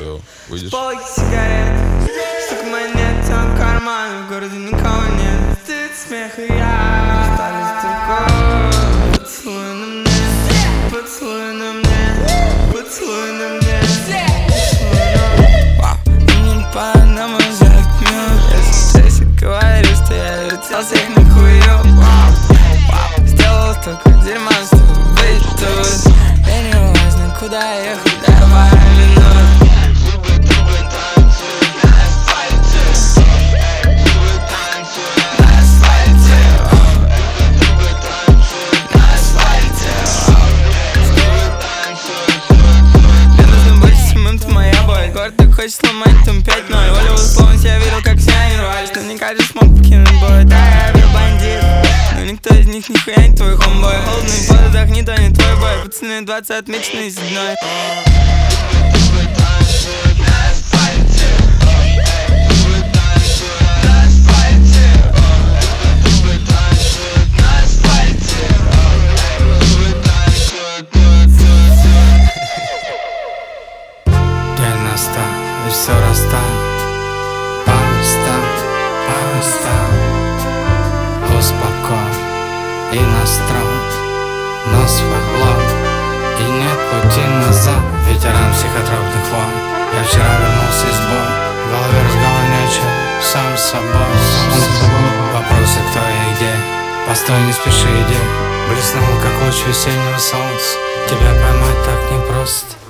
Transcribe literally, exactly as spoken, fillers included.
Йо, выйдешь? Полки сигарет, стук монет, там карман, в городе никого нет. Стыд, смех и я остались только поцелуй на мне, поцелуй на мне, поцелуй на мне. Мне пора на мой взгляд минут. Если честно говорю, что я вертелся их на хую. Сделал столько дерьма, чтобы быть тут. И не важно, куда ехать, давай минут. Город так хочет сломать, там пять ноль. Оля условность, я видел, как все они рвались. Наверняка же смог покинуть бой. Да, я был бандит, но никто из них нихуя не твой хомбой. Холодный под отдохни, то не твой бой. Пацаны двадцать отмеченные седьмой. И все расстал, пожалуйста, пожалуйста. Успокой и настрой на свой лоб. И нет пути назад, ветеран психотропных войн. Я вчера вернулся из боя, в голове разговор нечего, сам с собой, сам с собой. Вопросы, кто я и где, постой, не спеши, иди. Блеснул, как луч весеннего солнца, тебя поймать так непросто.